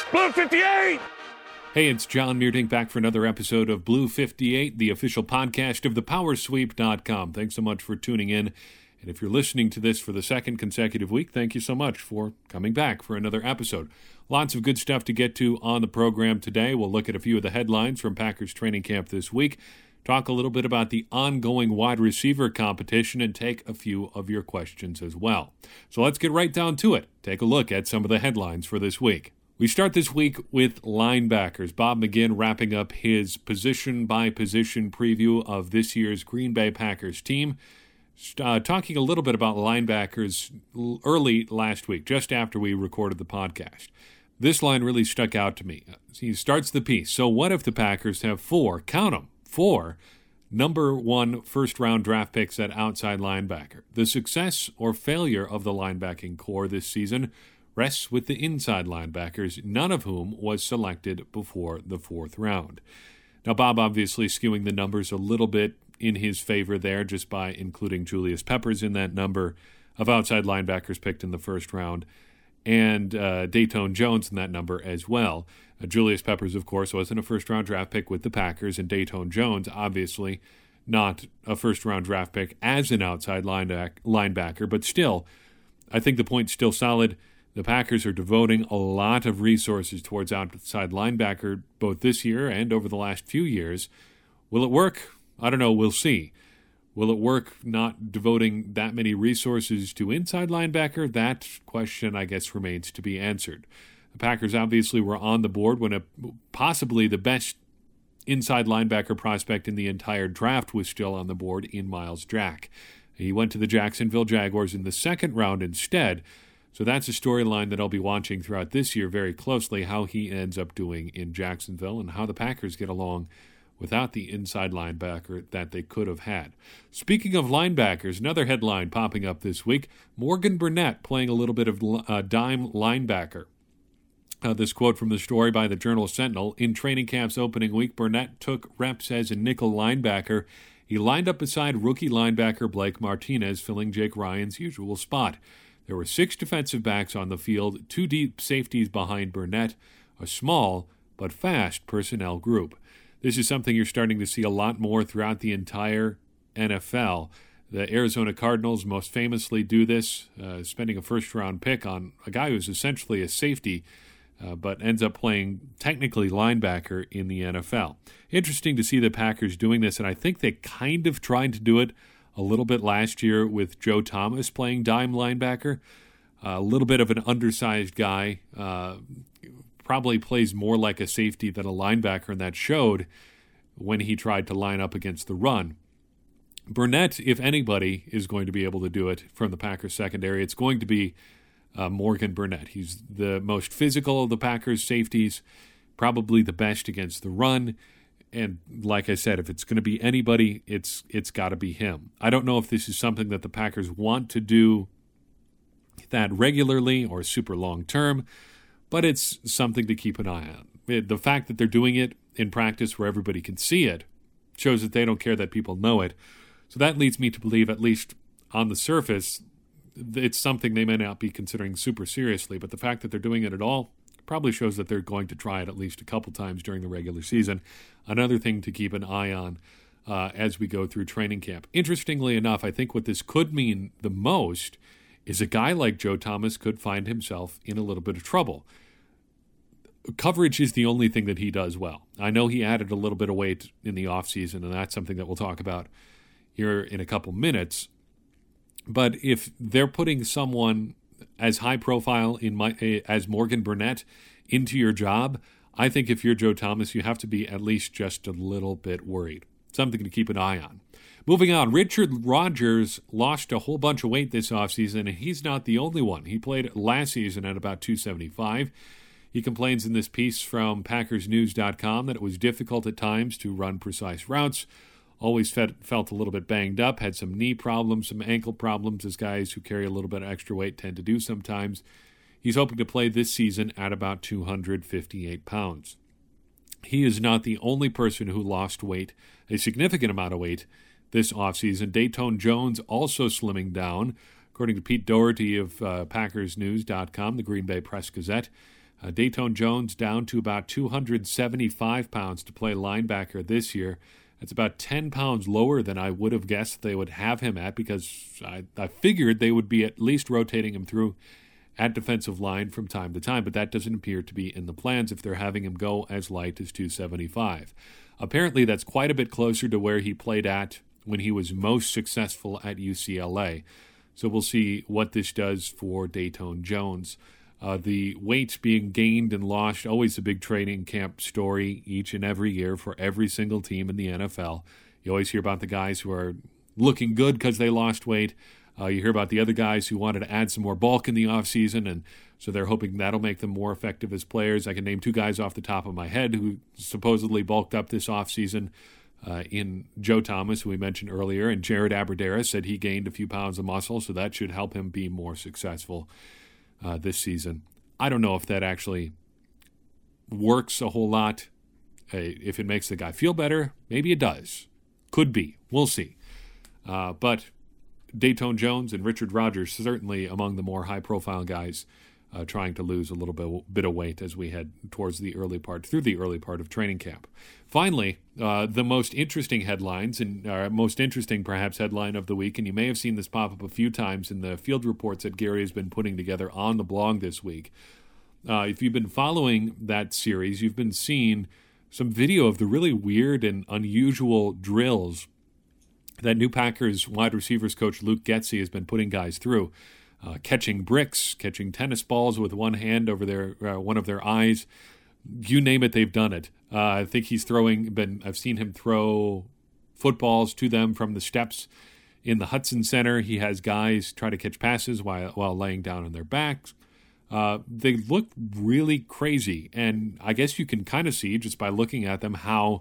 Blue 58! Hey, it's John Meerdink back for another episode of Blue 58, the official podcast of thepowersweep.com. Thanks so much for tuning in. And if you're listening to this for the second consecutive week, thank you so much for coming back for another episode. Lots of good stuff to get to on the program today. We'll look at a few of the headlines from Packers training camp this week, talk a little bit about the ongoing wide receiver competition, and take a few of your questions as well. So let's get right down to it. Take a look at some of the headlines for this week. We start this week with linebackers. Bob McGinn wrapping up his position-by-position preview of this year's Green Bay Packers team, talking a little bit about linebackers early last week, just after we recorded the podcast. This line really stuck out to me. He starts the piece. So what if the Packers have four number one first-round draft picks at outside linebacker? The success or failure of the linebacking core this season rests with the inside linebackers, none of whom was selected before the fourth round. Now, Bob obviously skewing the numbers a little bit in his favor there just by including Julius Peppers in that number of outside linebackers picked in the first round, and Dayton Jones in that number as well. Julius Peppers, of course, wasn't a first-round draft pick with the Packers, and Dayton Jones, obviously not a first-round draft pick as an outside linebacker, but still, I think the point's still solid. The Packers are devoting a lot of resources towards outside linebacker both this year and over the last few years. Will it work? I don't know. We'll see. Will it work not devoting that many resources to inside linebacker? That question, I guess, remains to be answered. The Packers obviously were on the board when possibly the best inside linebacker prospect in the entire draft was still on the board in Myles Jack. He went to the Jacksonville Jaguars in the second round instead. So that's a storyline that I'll be watching throughout this year very closely, how he ends up doing in Jacksonville and how the Packers get along without the inside linebacker that they could have had. Speaking of linebackers, another headline popping up this week, Morgan Burnett playing a little bit of dime linebacker. This quote from the story by the Journal-Sentinel, in training camp's opening week, Burnett took reps as a nickel linebacker. He lined up beside rookie linebacker Blake Martinez, filling Jake Ryan's usual spot. There were 6 defensive backs on the field, 2 deep safeties behind Burnett, a small but fast personnel group. This is something you're starting to see a lot more throughout the entire NFL. The Arizona Cardinals most famously do this, spending a first-round pick on a guy who's essentially a safety, but ends up playing technically linebacker in the NFL. Interesting to see the Packers doing this, and I think they kind of tried to do it a little bit last year with Joe Thomas playing dime linebacker. A little bit of an undersized guy, probably plays more like a safety than a linebacker, and that showed when he tried to line up against the run. Burnett, if anybody, is going to be able to do it from the Packers secondary. It's going to be Morgan Burnett. He's the most physical of the Packers safeties, probably the best against the run. And like I said, if it's going to be anybody, it's got to be him. I don't know if this is something that the Packers want to do that regularly or super long term, but it's something to keep an eye on. The fact that they're doing it in practice where everybody can see it shows that they don't care that people know it. So that leads me to believe, at least on the surface, it's something they may not be considering super seriously, but the fact that they're doing it at all probably shows that they're going to try it at least a couple times during the regular season. Another thing to keep an eye on as we go through training camp. Interestingly enough, I think what this could mean the most is a guy like Joe Thomas could find himself in a little bit of trouble. Coverage is the only thing that he does well. I know he added a little bit of weight in the offseason, and that's something that we'll talk about here in a couple minutes. But if they're putting someone as high profile as Morgan Burnett into your job, I think if you're Joe Thomas, you have to be at least just a little bit worried. Something to keep an eye on. Moving on, Richard Rodgers lost a whole bunch of weight this offseason, and he's not the only one. He played last season at about 275. He complains in this piece from PackersNews.com that it was difficult at times to run precise routes. Always felt a little bit banged up, had some knee problems, some ankle problems, as guys who carry a little bit of extra weight tend to do sometimes. He's hoping to play this season at about 258 pounds. He is not the only person who lost weight, a significant amount of weight, this offseason. Dayton Jones also slimming down. According to Pete Doherty of PackersNews.com, the Green Bay Press-Gazette, Datone Jones down to about 275 pounds to play linebacker this year. That's about 10 pounds lower than I would have guessed they would have him at, because I figured they would be at least rotating him through at defensive line from time to time, but that doesn't appear to be in the plans if they're having him go as light as 275. Apparently, that's quite a bit closer to where he played at when he was most successful at UCLA. So we'll see what this does for Datone Jones. The weight being gained and lost, always a big training camp story each and every year for every single team in the NFL. You always hear about the guys who are looking good because they lost weight. You hear about the other guys who wanted to add some more bulk in the offseason, and so they're hoping that'll make them more effective as players. I can name two guys off the top of my head who supposedly bulked up this offseason. In Joe Thomas, who we mentioned earlier, and Jared Aberdera said he gained a few pounds of muscle, so that should help him be more successful this season. I don't know if that actually works a whole lot. If it makes the guy feel better, maybe it does. Could be. We'll see. But Datone Jones and Richard Rodgers certainly among the more high-profile guys trying to lose a little bit of weight as we head towards the early part of training camp. Finally, the most interesting headlines, and most interesting perhaps headline of the week, and you may have seen this pop up a few times in the field reports that Gary has been putting together on the blog this week. If you've been following that series, you've been seeing some video of the really weird and unusual drills that new Packers wide receivers coach Luke Getsy has been putting guys through. Catching bricks, catching tennis balls with one hand over one of their eyes. You name it, they've done it. I think I've seen him throw footballs to them from the steps in the Hudson Center. He has guys try to catch passes while laying down on their backs. They look really crazy, and I guess you can kind of see just by looking at them how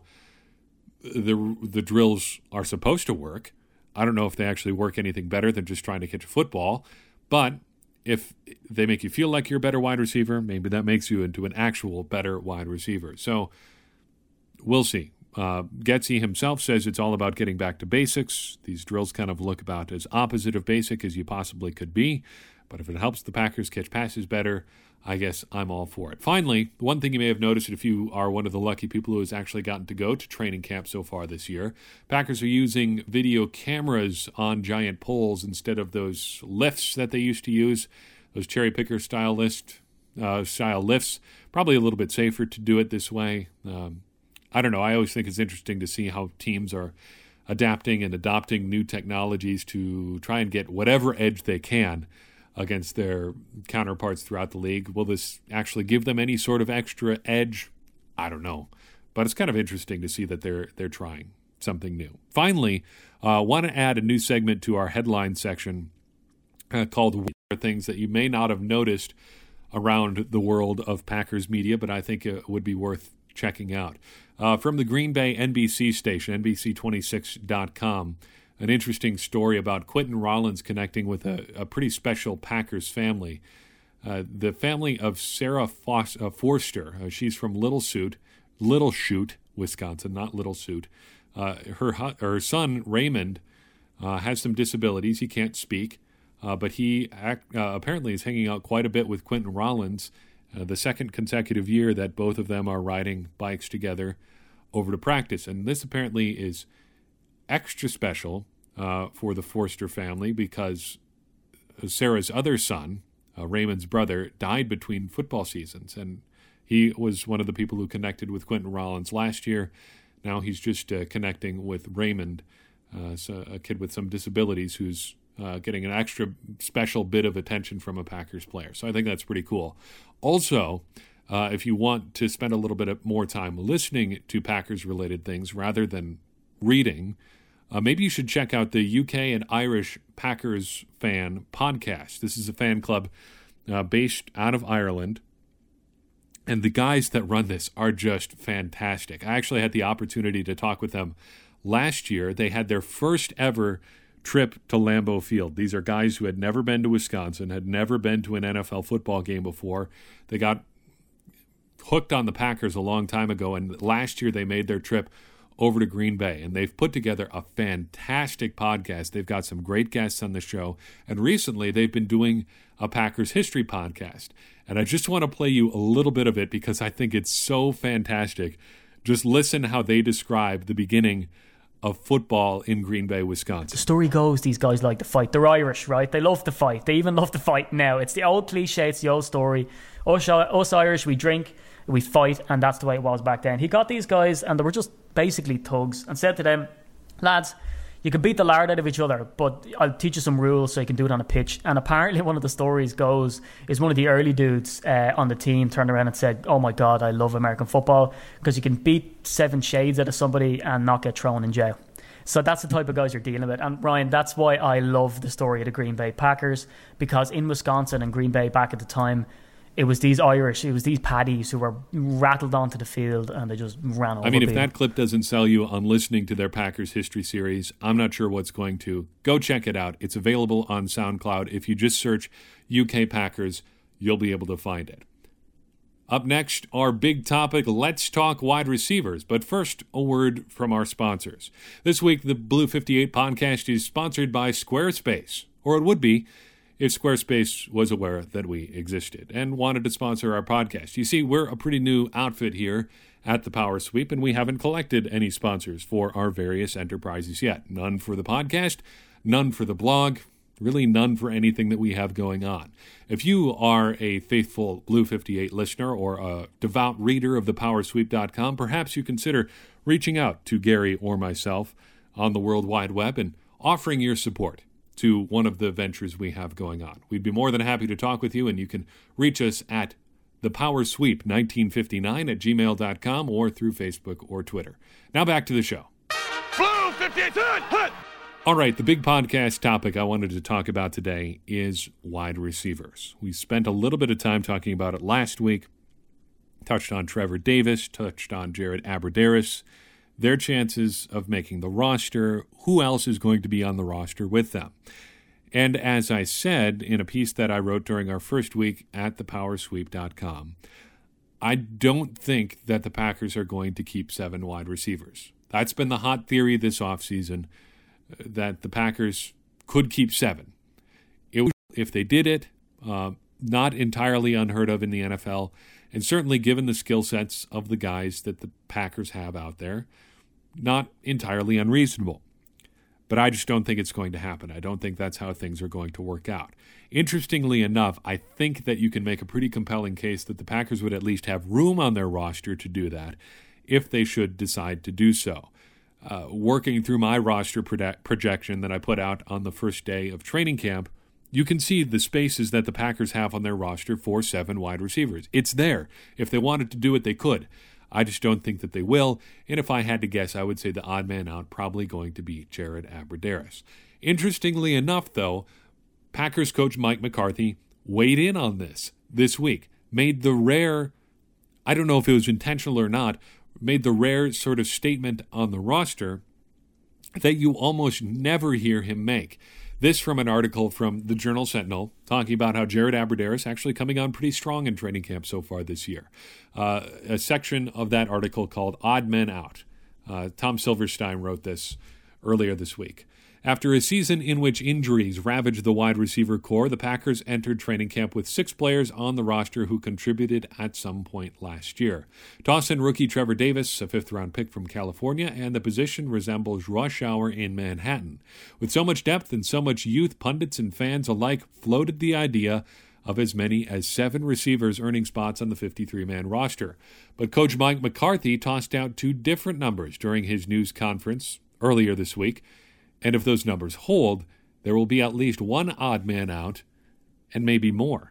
the drills are supposed to work. I don't know if they actually work anything better than just trying to catch a football, but if they make you feel like you're a better wide receiver, maybe that makes you into an actual better wide receiver. So we'll see. Getsy himself says it's all about getting back to basics. These drills kind of look about as opposite of basic as you possibly could be, but if it helps the Packers catch passes better, I guess I'm all for it. Finally, one thing you may have noticed if you are one of the lucky people who has actually gotten to go to training camp so far this year, Packers are using video cameras on giant poles instead of those lifts that they used to use, those cherry picker style lifts. Probably a little bit safer to do it this way. I don't know. I always think it's interesting to see how teams are adapting and adopting new technologies to try and get whatever edge they can against their counterparts throughout the league. Will this actually give them any sort of extra edge? I don't know. But it's kind of interesting to see that they're trying something new. Finally, want to add a new segment to our headline section called Things That You May Not Have Noticed Around the World of Packers Media, but I think it would be worth checking out. From the Green Bay NBC station, NBC26.com, an interesting story about Quentin Rollins connecting with a pretty special Packers family. The family of Sarah Forster. She's from Little Chute, Wisconsin, not Little Suit. Her son, Raymond, has some disabilities. He can't speak, but he apparently is hanging out quite a bit with Quentin Rollins, the second consecutive year that both of them are riding bikes together over to practice. And this apparently is extra special for the Forster family because Sarah's other son, Raymond's brother, died between football seasons, and he was one of the people who connected with Quentin Rollins last year. Now he's just connecting with Raymond, a kid with some disabilities who's getting an extra special bit of attention from a Packers player. So I think that's pretty cool. Also, if you want to spend a little bit more time listening to Packers-related things rather than reading, maybe you should check out the UK and Irish Packers fan podcast. This is a fan club based out of Ireland, and the guys that run this are just fantastic. I actually had the opportunity to talk with them last year. They had their first ever trip to Lambeau Field. These are guys who had never been to Wisconsin, had never been to an NFL football game before. They got hooked on the Packers a long time ago, and last year they made their trip over to Green Bay, and they've put together a fantastic podcast. They've got some great guests on the show, and recently they've been doing a Packers history podcast. And I just want to play you a little bit of it because I think it's so fantastic. Just listen how they describe the beginning of football in Green Bay, Wisconsin. The story goes, these guys like to fight. They're Irish, right? They love to fight. They even love to fight now. It's the old cliche, it's the old story. Us Irish, we drink, we fight, and that's the way it was back then. He got these guys, and they were just basically thugs, and said to them, lads, you can beat the lard out of each other, but I'll teach you some rules so you can do it on a pitch. And apparently one of the stories goes is one of the early dudes on the team turned around and said, oh my God, I love American football because you can beat 7 shades out of somebody and not get thrown in jail. So that's the type of guys you're dealing with. And Ryan, that's why I love the story of the Green Bay Packers, because in Wisconsin and Green Bay back at the time, it was these Irish, it was these paddies who were rattled onto the field and they just ran over. I mean, if that clip doesn't sell you on listening to their Packers history series, I'm not sure what's going to. Go check it out. It's available on SoundCloud. If you just search UK Packers, you'll be able to find it. Up next, our big topic, let's talk wide receivers. But first, a word from our sponsors. This week, the Blue 58 podcast is sponsored by Squarespace, or it would be if Squarespace was aware that we existed and wanted to sponsor our podcast. You see, we're a pretty new outfit here at the Power Sweep, and we haven't collected any sponsors for our various enterprises yet. None for the podcast, none for the blog, really none for anything that we have going on. If you are a faithful Blue 58 listener or a devout reader of thepowersweep.com, perhaps you consider reaching out to Gary or myself on the World Wide Web and offering your support to one of the ventures we have going on. We'd be more than happy to talk with you, and you can reach us at thepowersweep1959 at gmail.com or through Facebook or Twitter. Now back to the show. Blue 58, hut! All right, the big podcast topic I wanted to talk about today is wide receivers. We spent a little bit of time talking about it last week, touched on Trevor Davis, touched on Jared Abbrederis, their chances of making the roster, who else is going to be on the roster with them. And as I said in a piece that I wrote during our first week at thepowersweep.com, I don't think that the Packers are going to keep 7 wide receivers. That's been the hot theory this offseason, that the Packers could keep 7. If they did it, not entirely unheard of in the NFL, and certainly given the skill sets of the guys that the Packers have out there, not entirely unreasonable. But I just don't think it's going to happen. I don't think that's how things are going to work out. Interestingly enough, I think that you can make a pretty compelling case that the Packers would at least have room on their roster to do that if they should decide to do so. Working through my roster projection that I put out on the first day of training camp, you can see the spaces that the Packers have on their roster for 7 wide receivers. It's there. If they wanted to do it, they could. I just don't think that they will, and if I had to guess, I would say the odd man out probably going to be Jared Abbrederis. Interestingly enough, though, Packers coach Mike McCarthy weighed in on this week, made the rare, I don't know if it was intentional or not, made the rare sort of statement on the roster that you almost never hear him make. This from an article from the Journal Sentinel talking about how Jared Abbrederis actually coming on pretty strong in training camp so far this year. A section of that article called Odd Men Out. Tom Silverstein wrote this earlier this week. After a season in which injuries ravaged the wide receiver core, the Packers entered training camp with 6 players on the roster who contributed at some point last year. Toss in rookie Trevor Davis, a 5th-round pick from California, and the position resembles rush hour in Manhattan. With so much depth and so much youth, pundits and fans alike floated the idea of as many as 7 receivers earning spots on the 53-man roster. But Coach Mike McCarthy tossed out 2 different numbers during his news conference earlier this week. And if those numbers hold, there will be at least 1 odd man out, and maybe more.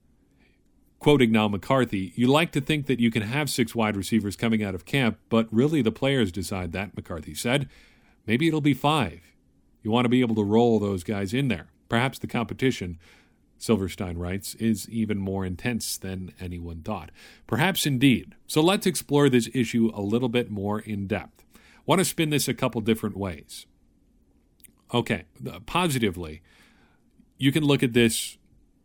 Quoting now McCarthy, you like to think that you can have 6 wide receivers coming out of camp, but really the players decide that, McCarthy said. Maybe it'll be 5. You want to be able to roll those guys in there. Perhaps the competition, Silverstein writes, is even more intense than anyone thought. Perhaps indeed. So let's explore this issue a little bit more in depth. I want to spin this a couple different ways. Okay, positively, you can look at this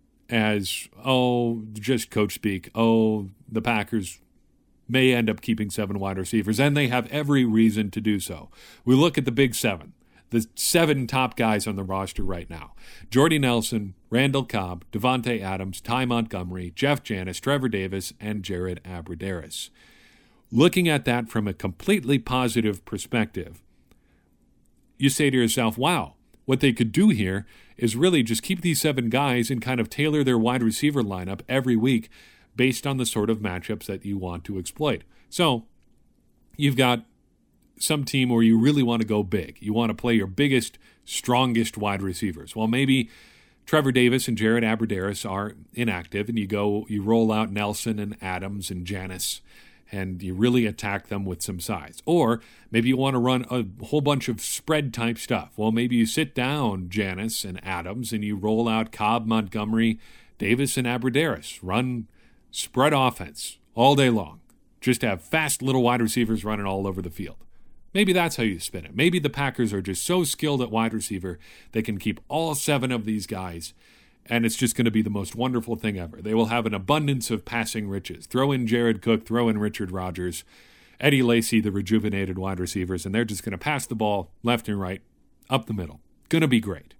as, just coach speak. The Packers may end up keeping 7 wide receivers, and they have every reason to do so. We look at the big 7. the 7 top guys on the roster right now. Jordy Nelson, Randall Cobb, Davante Adams, Ty Montgomery, Jeff Janis, Trevor Davis, and Jared Abbrederis. Looking at that from a completely positive perspective, you say to yourself, wow, what they could do here is really just keep these 7 guys and kind of tailor their wide receiver lineup every week based on the sort of matchups that you want to exploit. So you've got some team where you really want to go big. You want to play your biggest, strongest wide receivers. Well, maybe Trevor Davis and Jared Abbrederis are inactive, and you roll out Nelson and Adams and Janis, and you really attack them with some size. Or maybe you want to run a whole bunch of spread-type stuff. Well, maybe you sit down Janis and Adams, and you roll out Cobb, Montgomery, Davis, and Abbrederis. Run spread offense all day long. Just have fast little wide receivers running all over the field. Maybe that's how you spin it. Maybe the Packers are just so skilled at wide receiver they can keep all 7 of these guys, and it's just going to be the most wonderful thing ever. They will have an abundance of passing riches. Throw in Jared Cook, throw in Richard Rodgers, Eddie Lacy, the rejuvenated wide receivers, and they're just going to pass the ball left and right, up the middle. Going to be great.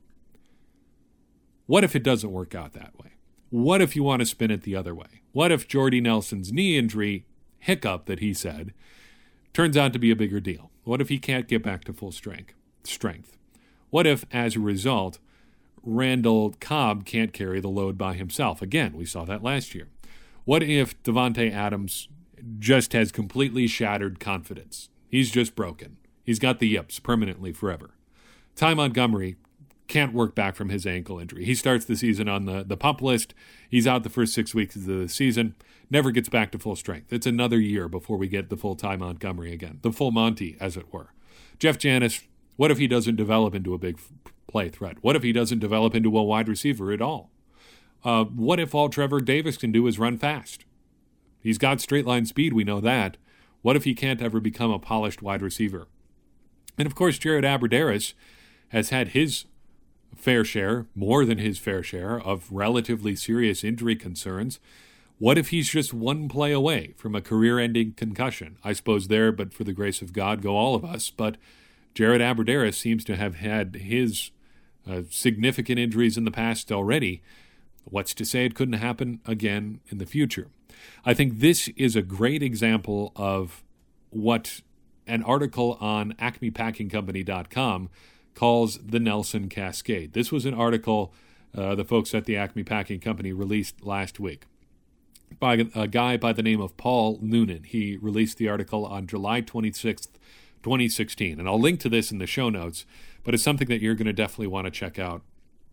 What if it doesn't work out that way? What if you want to spin it the other way? What if Jordy Nelson's knee injury, hiccup that he said, turns out to be a bigger deal? What if he can't get back to full strength? What if, as a result, Randall Cobb can't carry the load by himself? Again, we saw that last year. What if Davante Adams just has completely shattered confidence? He's just broken. He's got the yips permanently forever. Ty Montgomery can't work back from his ankle injury. He starts the season on the PUP list. He's out the first 6 weeks of the season, never gets back to full strength. It's another year before we get the full Ty Montgomery again, the full Monty, as it were. Jeff Janis, what if he doesn't develop into a big play threat? What if he doesn't develop into a wide receiver at all? What if all Trevor Davis can do is run fast? He's got straight line speed, we know that. What if he can't ever become a polished wide receiver? And of course, Jared Abbrederis has had his fair share, more than his fair share, of relatively serious injury concerns. What if he's just one play away from a career-ending concussion? I suppose there, but for the grace of God, go all of us. But Jared Abbrederis seems to have had his significant injuries in the past already. What's to say it couldn't happen again in the future? I think this is a great example of what an article on acmepackingcompany.com calls the Nelson Cascade. This was an article the folks at the Acme Packing Company released last week by a guy by the name of Paul Noonan. He released the article on July 26th, 2016. And I'll link to this in the show notes, but it's something that you're going to definitely want to check out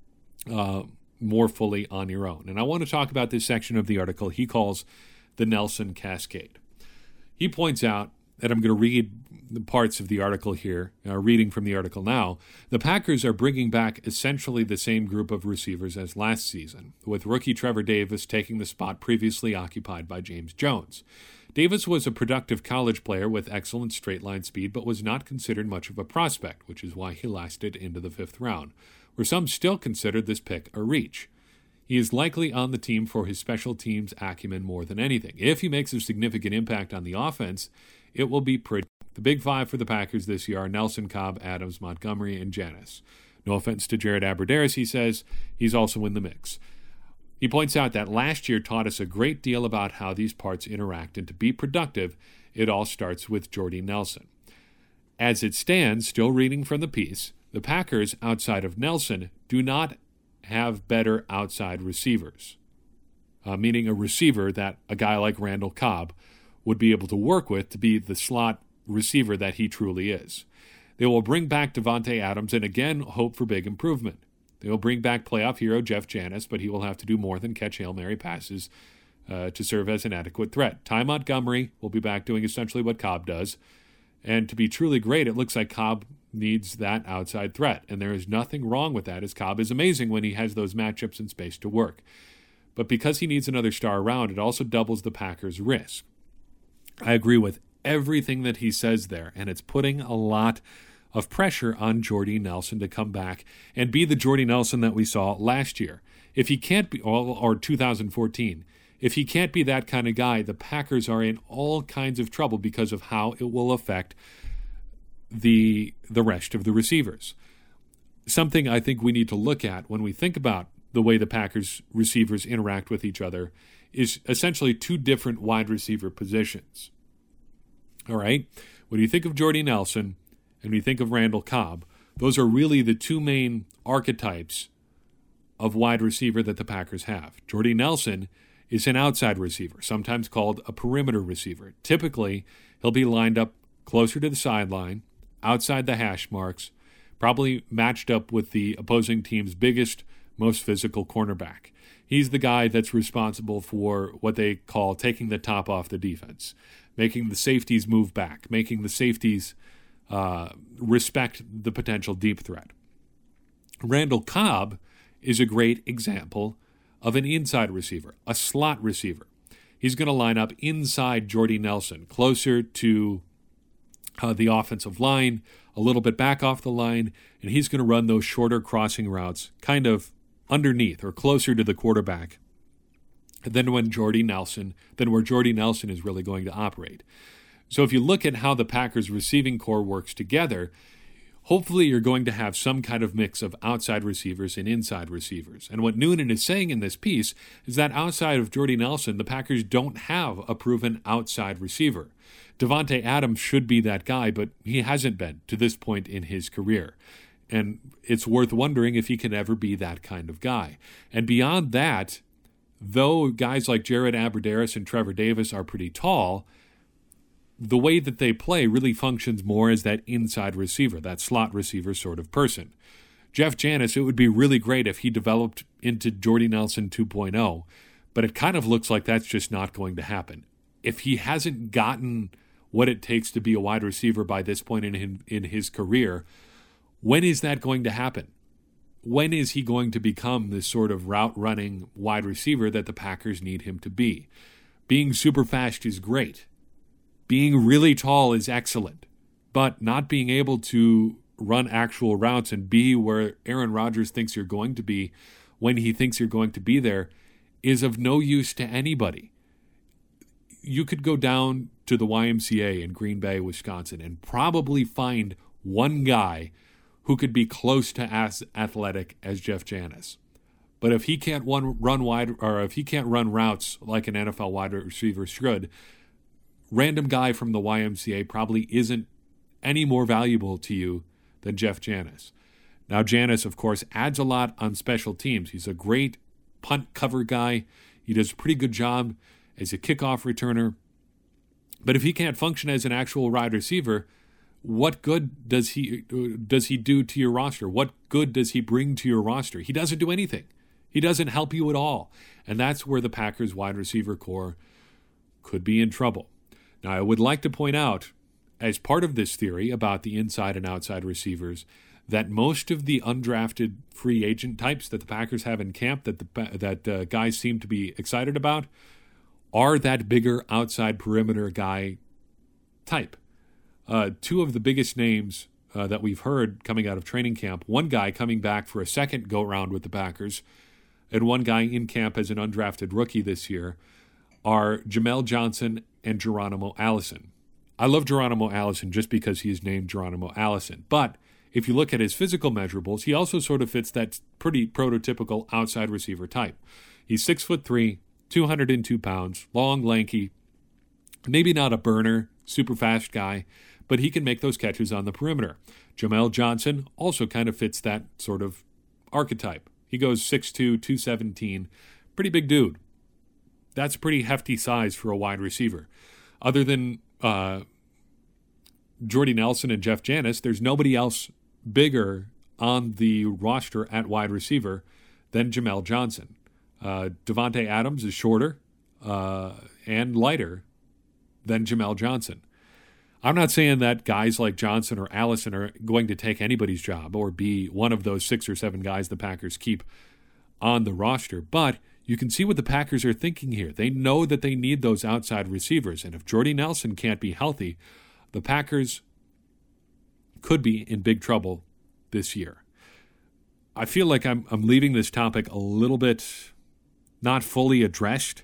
more fully on your own. And I want to talk about this section of the article he calls the Nelson Cascade. He points out, and I'm going to read the parts of the article here, reading from the article now. The Packers are bringing back essentially the same group of receivers as last season, with rookie Trevor Davis taking the spot previously occupied by James Jones. Davis was a productive college player with excellent straight-line speed, but was not considered much of a prospect, which is why he lasted into the 5th round, where some still considered this pick a reach. He is likely on the team for his special teams acumen more than anything. If he makes a significant impact on the offense, it will be pretty. The big 5 for the Packers this year are Nelson, Cobb, Adams, Montgomery, and Janis. No offense to Jared Abbrederis, he says. He's also in the mix. He points out that last year taught us a great deal about how these parts interact, and to be productive, it all starts with Jordy Nelson. As it stands, still reading from the piece, the Packers, outside of Nelson, do not have better outside receivers, meaning a receiver that a guy like Randall Cobb would be able to work with to be the slot receiver that he truly is. They will bring back Davante Adams and again hope for big improvement. They will bring back playoff hero Jeff Janis, but he will have to do more than catch Hail Mary passes to serve as an adequate threat. Ty Montgomery will be back doing essentially what Cobb does. And to be truly great, it looks like Cobb needs that outside threat. And there is nothing wrong with that, as Cobb is amazing when he has those matchups and space to work. But because he needs another star around, it also doubles the Packers' risk. I agree with everything that he says there, and it's putting a lot of pressure on Jordy Nelson to come back and be the Jordy Nelson that we saw last year. If he can't be, or 2014, if he can't be that kind of guy, the Packers are in all kinds of trouble because of how it will affect the rest of the receivers. something I think we need to look at when we think about the way the Packers receivers interact with each other is essentially two different wide receiver positions. All right? When you think of Jordy Nelson and you think of Randall Cobb, those are really the two main archetypes of wide receiver that the Packers have. Jordy Nelson is an outside receiver, sometimes called a perimeter receiver. Typically, he'll be lined up closer to the sideline, outside the hash marks, probably matched up with the opposing team's biggest, most physical cornerback. He's the guy that's responsible for what they call taking the top off the defense, making the safeties move back, making the safeties respect the potential deep threat. Randall Cobb is a great example of an inside receiver, a slot receiver. He's going to line up inside Jordy Nelson, closer to the offensive line, a little bit back off the line, and he's going to run those shorter crossing routes kind of underneath or closer to the quarterback than where Jordy Nelson is really going to operate. So if you look at how the Packers receiving core works together, hopefully you're going to have some kind of mix of outside receivers and inside receivers. And what Noonan is saying in this piece is that outside of Jordy Nelson, the Packers don't have a proven outside receiver. Davante Adams should be that guy, but he hasn't been to this point in his career. And it's worth wondering if he can ever be that kind of guy. And beyond that, though guys like Jared Abbrederis and Trevor Davis are pretty tall, the way that they play really functions more as that inside receiver, that slot receiver sort of person. Jeff Janis, it would be really great if he developed into Jordy Nelson 2.0, but it kind of looks like that's just not going to happen. If he hasn't gotten what it takes to be a wide receiver by this point in his career, when is that going to happen? When is he going to become this sort of route-running wide receiver that the Packers need him to be? Being super fast is great. Being really tall is excellent. But not being able to run actual routes and be where Aaron Rodgers thinks you're going to be when he thinks you're going to be there is of no use to anybody. You could go down to the YMCA in Green Bay, Wisconsin, and probably find one guy who could be close to as athletic as Jeff Janis. But if he can't run wide, or if he can't run routes like an NFL wide receiver should, random guy from the YMCA probably isn't any more valuable to you than Jeff Janis. Now, Janis, of course, adds a lot on special teams. He's a great punt cover guy. He does a pretty good job as a kickoff returner. But if he can't function as an actual wide receiver, what good does he do to your roster? What good does he bring to your roster? He doesn't do anything. He doesn't help you at all. And that's where the Packers wide receiver core could be in trouble. Now, I would like to point out, as part of this theory about the inside and outside receivers, that most of the undrafted free agent types that the Packers have in camp that guys seem to be excited about are that bigger outside perimeter guy type. Two of the biggest names that we've heard coming out of training camp, one guy coming back for a second go-round with the Packers, and one guy in camp as an undrafted rookie this year, are Jamel Johnson and Geronimo Allison. I love Geronimo Allison just because he is named Geronimo Allison. But if you look at his physical measurables, he also sort of fits that pretty prototypical outside receiver type. He's 6'3", 202 pounds, long, lanky, maybe not a burner, super fast guy, but he can make those catches on the perimeter. Jamel Johnson also kind of fits that sort of archetype. He goes 6'2", 217, pretty big dude. That's a pretty hefty size for a wide receiver. Other than Jordy Nelson and Jeff Janis, there's nobody else bigger on the roster at wide receiver than Jamel Johnson. Davante Adams is shorter and lighter than Jamel Johnson. I'm not saying that guys like Johnson or Allison are going to take anybody's job or be one of those 6 or 7 guys the Packers keep on the roster, but you can see what the Packers are thinking here. They know that they need those outside receivers, and if Jordy Nelson can't be healthy, the Packers could be in big trouble this year. I feel like I'm leaving this topic a little bit not fully addressed.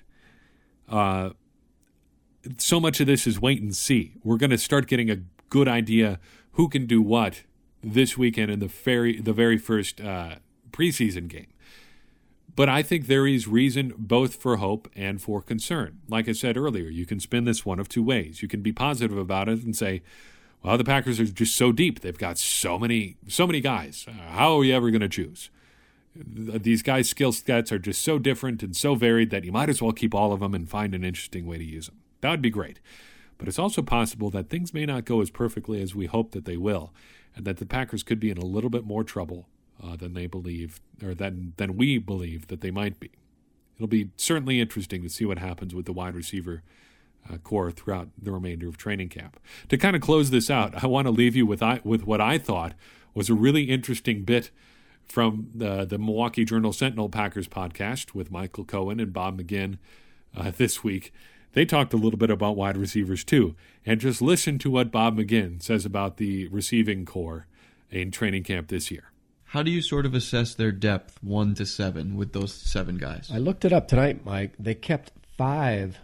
So much of this is wait and see. We're going to start getting a good idea who can do what this weekend in the very first preseason game. But I think there is reason both for hope and for concern. Like I said earlier, you can spin this one of two ways. You can be positive about it and say, well, the Packers are just so deep. They've got so many guys. How are you ever going to choose? These guys' skill sets are just so different and so varied that you might as well keep all of them and find an interesting way to use them. That would be great. But it's also possible that things may not go as perfectly as we hope that they will, and that the Packers could be in a little bit more trouble than they believe, or than we believe that they might be. It'll be certainly interesting to see what happens with the wide receiver core throughout the remainder of training camp. To kind of close this out, I want to leave you with what I thought was a really interesting bit from the Milwaukee Journal-Sentinel Packers podcast with Michael Cohen and Bob McGinn this week. They talked a little bit about wide receivers too, and just listen to what Bob McGinn says about the receiving core in training camp this year. How do you sort of assess their depth 1 to 7 with those 7 guys? I looked it up tonight, Mike. They kept 5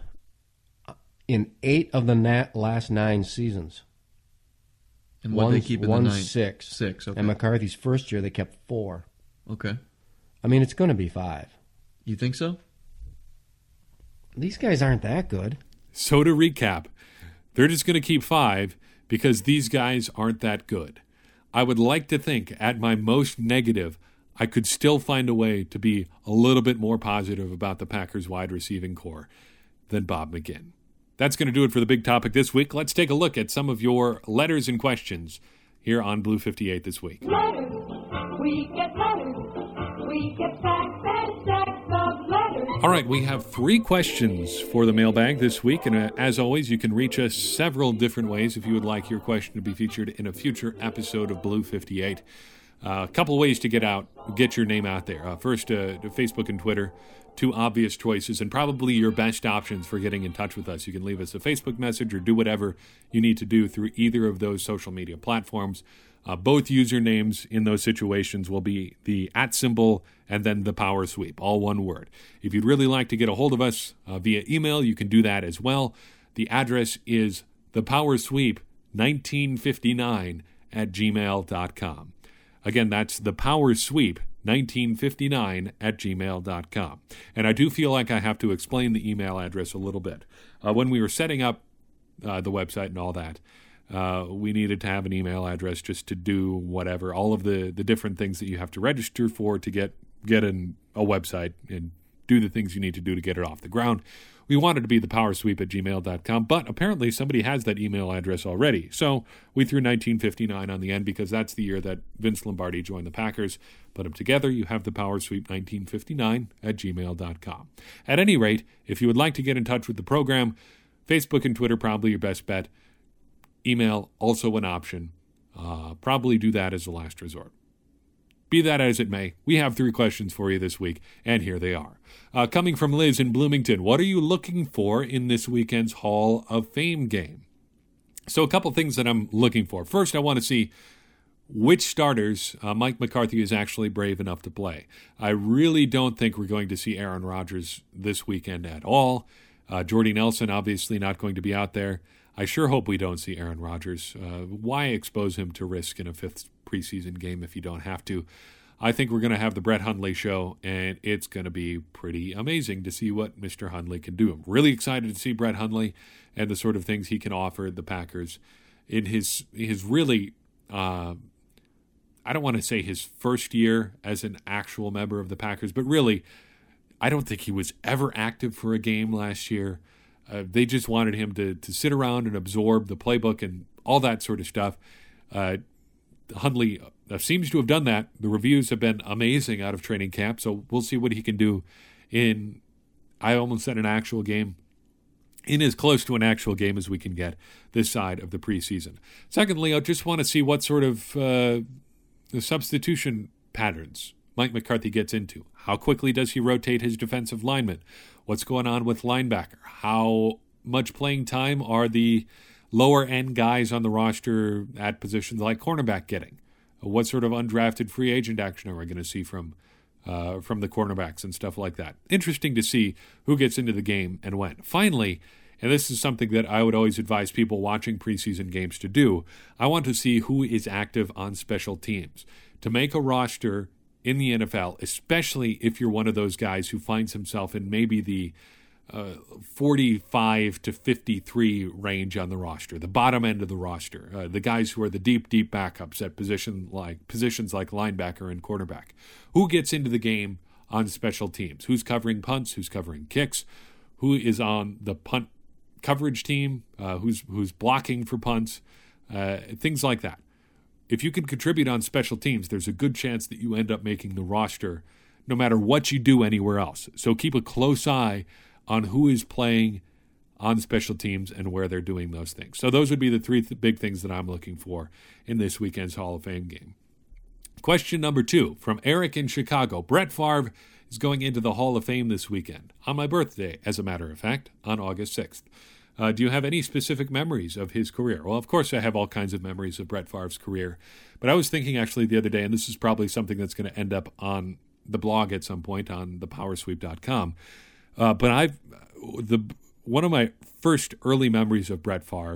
in 8 of the last 9 seasons. And what they keep in the 9? 6. 6, okay. And McCarthy's first year, they kept 4. Okay. I mean, it's going to be 5. You think so? These guys aren't that good. So to recap, they're just going to keep 5 because these guys aren't that good. I would like to think at my most negative, I could still find a way to be a little bit more positive about the Packers wide receiving core than Bob McGinn. That's going to do it for the big topic this week. Let's take a look at some of your letters and questions here on Blue 58 this week. Letters. We get letters. We get stacks and stacks of letters. All right, we have 3 questions for the mailbag this week, and as always, you can reach us several different ways if you would like your question to be featured in a future episode of Blue 58. A couple ways to get your name out there. First, Facebook and Twitter, 2 obvious choices, and probably your best options for getting in touch with us. You can leave us a Facebook message or do whatever you need to do through either of those social media platforms. Both usernames in those situations will be the @ and then the power sweep, all one word. If you'd really like to get a hold of us via email, you can do that as well. The address is thepowersweep1959@gmail.com. Again, that's thepowersweep1959@gmail.com. And I do feel like I have to explain the email address a little bit. When we were setting up the website and all that, we needed to have an email address just to do whatever, all of the different things that you have to register for to get a website and do the things you need to do to get it off the ground. We wanted to be thepowersweep@gmail.com, but apparently somebody has that email address already. So we threw 1959 on the end because that's the year that Vince Lombardi joined the Packers. Put them together, you have thepowersweep1959@gmail.com. At any rate, if you would like to get in touch with the program, Facebook and Twitter probably your best bet. Email, also an option. Probably do that as a last resort. Be that as it may, we have 3 questions for you this week, and here they are. Coming from Liz in Bloomington, what are you looking for in this weekend's Hall of Fame game? So a couple things that I'm looking for. First, I want to see which starters Mike McCarthy is actually brave enough to play. I really don't think we're going to see Aaron Rodgers this weekend at all. Jordy Nelson obviously not going to be out there. I sure hope we don't see Aaron Rodgers. Why expose him to risk in a 5th preseason game if you don't have to? I think we're going to have the Brett Hundley show, and it's going to be pretty amazing to see what Mr. Hundley can do. I'm really excited to see Brett Hundley and the sort of things he can offer the Packers in his really, I don't want to say his first year as an actual member of the Packers, but really, I don't think he was ever active for a game last year. They just wanted him to sit around and absorb the playbook and all that sort of stuff. Hundley seems to have done that. The reviews have been amazing out of training camp, so we'll see what he can do in, I almost said an actual game, in as close to an actual game as we can get this side of the preseason. Secondly, I just want to see what sort of the substitution patterns Mike McCarthy gets into. How quickly does he rotate his defensive linemen? What's going on with linebacker? How much playing time are the lower end guys on the roster at positions like cornerback getting? What sort of undrafted free agent action are we going to see from the cornerbacks and stuff like that? Interesting to see who gets into the game and when. Finally, and this is something that I would always advise people watching preseason games to do. I want to see who is active on special teams. To make a roster in the NFL, especially if you're one of those guys who finds himself in maybe the 45 to 53 range on the roster, the bottom end of the roster, the guys who are the deep backups at positions like linebacker and quarterback. Who gets into the game on special teams? Who's covering punts? Who's covering kicks? Who is on the punt coverage team? Who's blocking for punts? Things like that. If you can contribute on special teams, there's a good chance that you end up making the roster no matter what you do anywhere else. So keep a close eye on who is playing on special teams and where they're doing those things. So those would be the three big things that I'm looking for in this weekend's Hall of Fame game. Question number 2 from Eric in Chicago. Brett Favre is going into the Hall of Fame this weekend, on my birthday, as a matter of fact, on August 6th. Do you have any specific memories of his career? Well, of course, I have all kinds of memories of Brett Favre's career. But I was thinking actually the other day, and this is probably something that's going to end up on the blog at some point on thepowersweep.com. But one of my first early memories of Brett Favre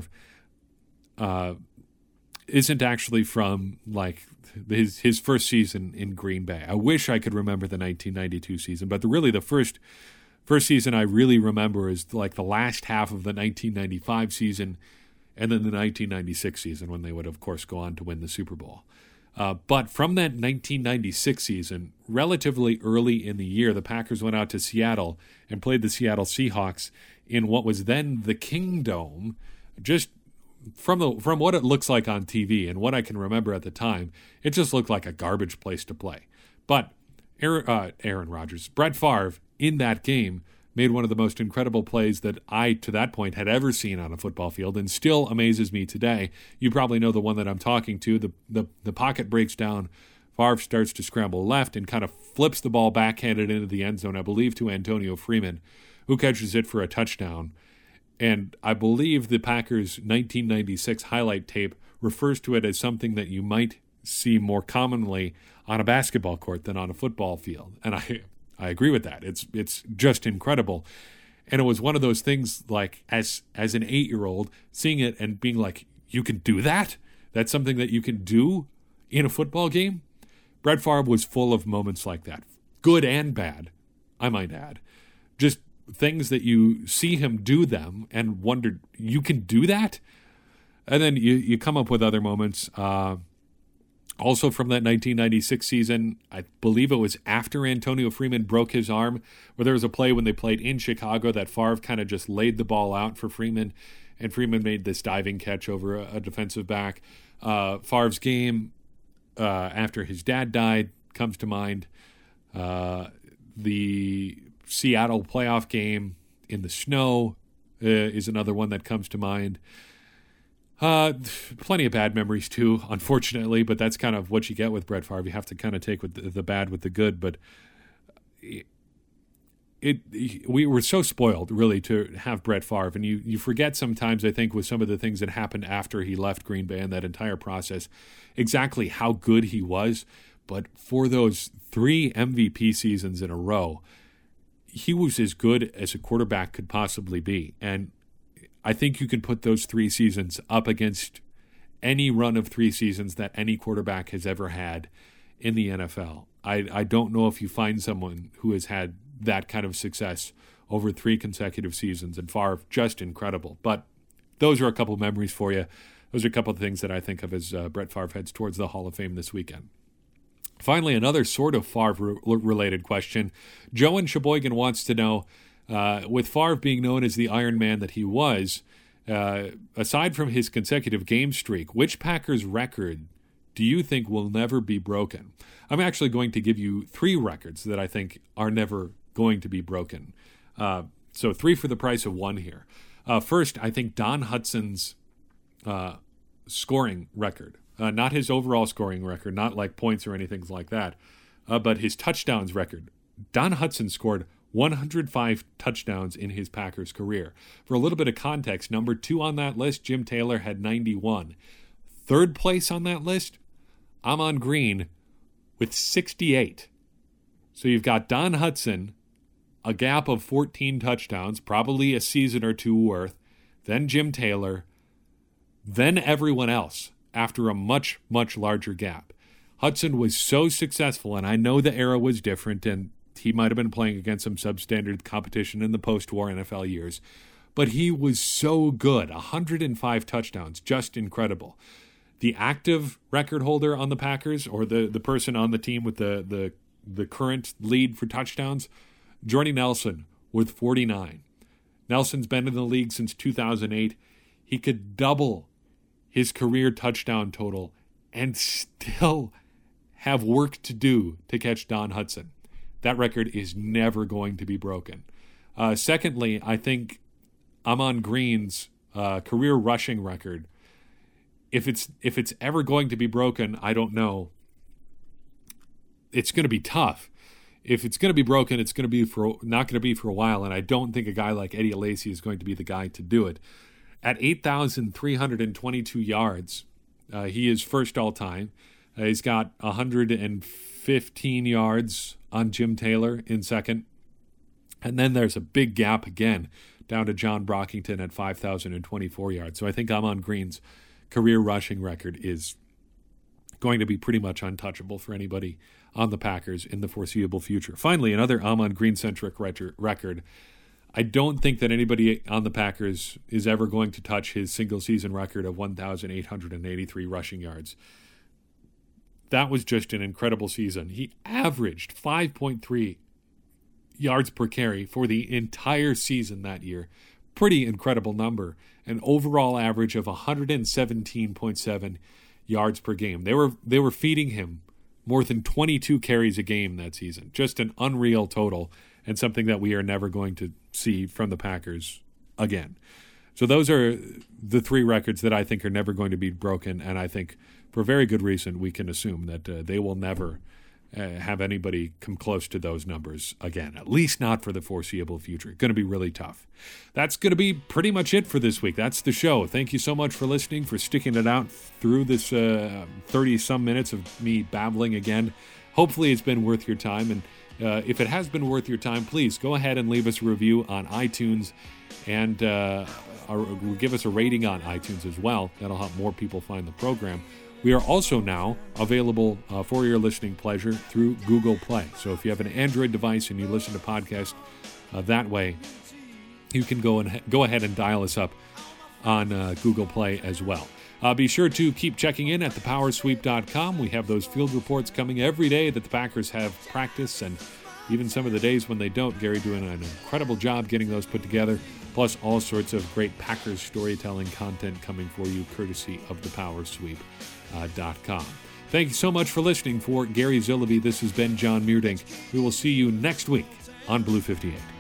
isn't actually from like his first season in Green Bay. I wish I could remember the 1992 season, but the first season I really remember is like the last half of the 1995 season and then the 1996 season when they would, of course, go on to win the Super Bowl. But from that 1996 season, relatively early in the year, the Packers went out to Seattle and played the Seattle Seahawks in what was then the Kingdome. Just from what it looks like on TV and what I can remember at the time, it just looked like a garbage place to play. But Aaron Rodgers, Brett Favre, in that game, made one of the most incredible plays that I, to that point, had ever seen on a football field and still amazes me today. You probably know the one that I'm talking to. The pocket breaks down. Favre starts to scramble left and kind of flips the ball backhanded into the end zone, I believe, to Antonio Freeman, who catches it for a touchdown. And I believe the Packers' 1996 highlight tape refers to it as something that you might see more commonly on a basketball court than on a football field. And I agree with that. It's just incredible. And it was one of those things like as an 8-year-old seeing it and being like, you can do that? That's something that you can do in a football game? Brett Favre was full of moments like that. Good and bad, I might add. Just things that you see him do them and wonder, you can do that? And then you come up with other moments. Also from that 1996 season, I believe it was after Antonio Freeman broke his arm, where there was a play when they played in Chicago that Favre kind of just laid the ball out for Freeman, and Freeman made this diving catch over a defensive back. Favre's game after his dad died comes to mind. The Seattle playoff game in the snow is another one that comes to mind. Plenty of bad memories too, unfortunately, but that's kind of what you get with Brett Favre. You have to kind of take with the bad with the good, but we were so spoiled really to have Brett Favre, and you forget sometimes, I think, with some of the things that happened after he left Green Bay and that entire process, exactly how good he was. But for those 3 MVP seasons in a row, he was as good as a quarterback could possibly be. And I think you can put those 3 seasons up against any run of 3 seasons that any quarterback has ever had in the NFL. I don't know if you find someone who has had that kind of success over 3 consecutive seasons, and Favre, just incredible. But those are a couple of memories for you. Those are a couple of things that I think of as Brett Favre heads towards the Hall of Fame this weekend. Finally, another sort of Favre-related question. Joe in Sheboygan wants to know, with Favre being known as the Iron Man that he was, aside from his consecutive game streak, which Packers record do you think will never be broken? I'm actually going to give you 3 records that I think are never going to be broken. So 3 for the price of 1 here. First, I think Don Hutson's scoring record. Not his overall scoring record, not like points or anything like that, but his touchdowns record. Don Hutson scored 105 touchdowns in his Packers career. For a little bit of context, number 2 on that list, Jim Taylor, had 91. Third place on that list, Ahman Green with 68. So you've got Don Hutson, a gap of 14 touchdowns, probably a season or two worth, then Jim Taylor, then everyone else after a much, much larger gap. Hudson was so successful, and I know the era was different, and he might have been playing against some substandard competition in the post-war NFL years, but he was so good. 105 touchdowns, just incredible. The active record holder on the Packers, or the person on the team with the current lead for touchdowns, Jordy Nelson with 49. Nelson's been in the league since 2008. He could double his career touchdown total and still have work to do to catch Don Hudson. That record is never going to be broken. Secondly, I think Ahman Green's career rushing record, if it's ever going to be broken, I don't know. It's going to be tough. If it's going to be broken, it's going to be not going to be for a while, and I don't think a guy like Eddie Lacy is going to be the guy to do it. At 8,322 yards, he is first all time. He's got 115 yards on Jim Taylor in second. And then there's a big gap again down to John Brockington at 5,024 yards. So I think Ahman Green's career rushing record is going to be pretty much untouchable for anybody on the Packers in the foreseeable future. Finally, another Ahman Green-centric record. I don't think that anybody on the Packers is ever going to touch his single-season record of 1,883 rushing yards. That was just an incredible season. He averaged 5.3 yards per carry for the entire season that year. Pretty incredible number. An overall average of 117.7 yards per game. They were feeding him more than 22 carries a game that season. Just an unreal total, and something that we are never going to see from the Packers again. So those are the three records that I think are never going to be broken, and I think for very good reason we can assume that they will never have anybody come close to those numbers again, at least not for the foreseeable future. Going to be really tough. That's going to be pretty much it for this week. That's the show. Thank you so much for listening, for sticking it out through this 30-some minutes of me babbling again. Hopefully it's been worth your time, and if it has been worth your time, please go ahead and leave us a review on iTunes, and give us a rating on iTunes as well. That'll help more people find the program. We are also now available for your listening pleasure through Google Play. So if you have an Android device and you listen to podcasts that way, you can go ahead and dial us up on Google Play as well. Be sure to keep checking in at thepowersweep.com. We have those field reports coming every day that the Packers have practice, and even some of the days when they don't. Gary doing an incredible job getting those put together, plus all sorts of great Packers storytelling content coming for you courtesy of thepowersweep.com. Thank you so much for listening. For Gary Zillaby, this has been John Meerdink. We will see you next week on Blue 58.